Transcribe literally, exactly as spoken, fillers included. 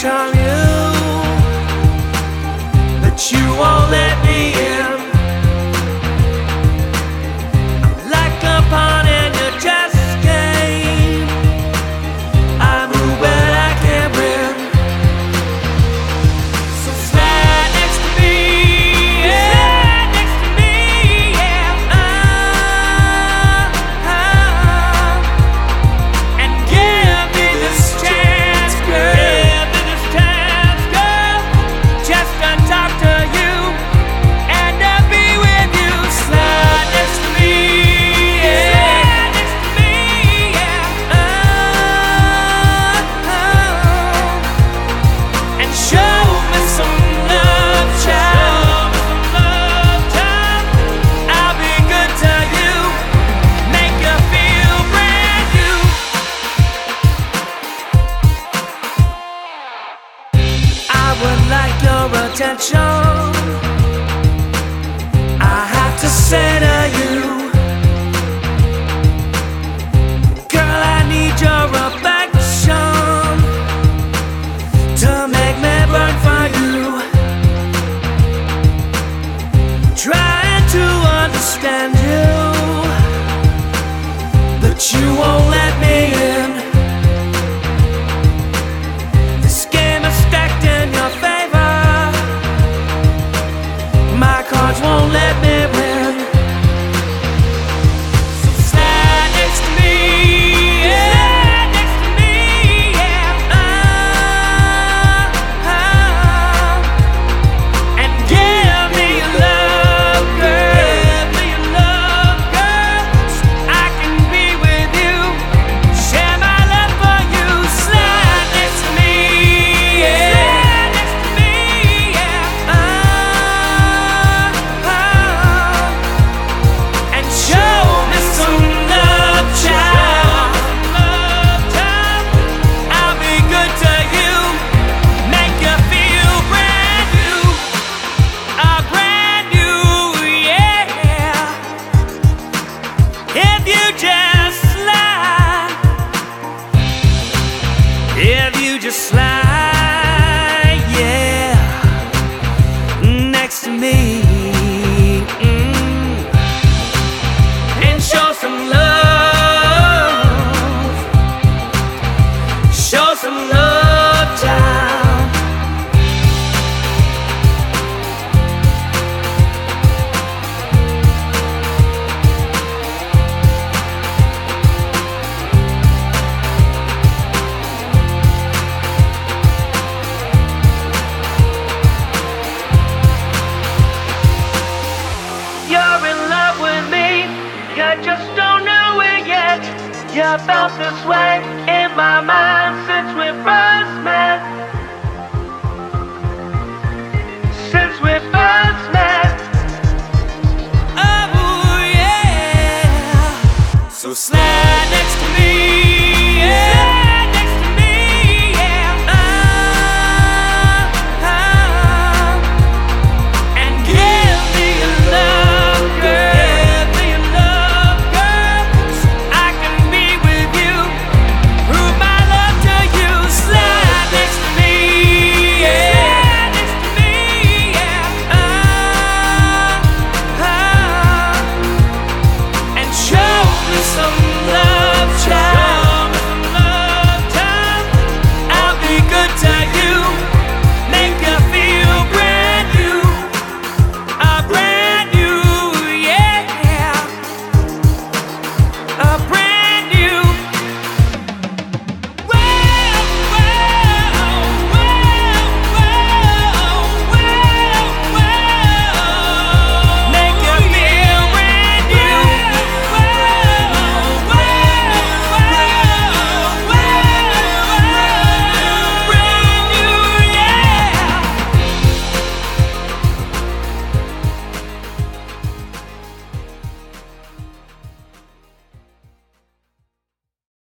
on you, but you won't let me in. I'm like a pawn in your chess game. I move but I can't win. So slide next to me, yeah, next to me, yeah. Uh, uh, and give me this chance, girl. Give me this chance, girl. Just to talk to you and to be with you. Slide next to me, yeah, next to me, yeah. Uh, uh, and show me some love, child. I'll be good to you, make you feel brand new. I would like your attention. I have to say to you, girl, I need your affection to make me burn for you. Trying to understand you, but you won't let me in. This game is stacked in your favor. My cards won't let me win. So slide next to me, yeah, next to me, yeah. Uh, uh, and give me your love, girl. Give me your love, girl. So I can be with you, share my love for you. Slide next to me, yeah, next to me, yeah. Uh, uh, and show me some love, child. I'll be good to you, make you feel brand new, uh, brand new, yeah. If you just slide, if you just slide, yeah, next to me, mm, and show some love, show some love, child. You're in love with me, you just don't know it yet. You felt this way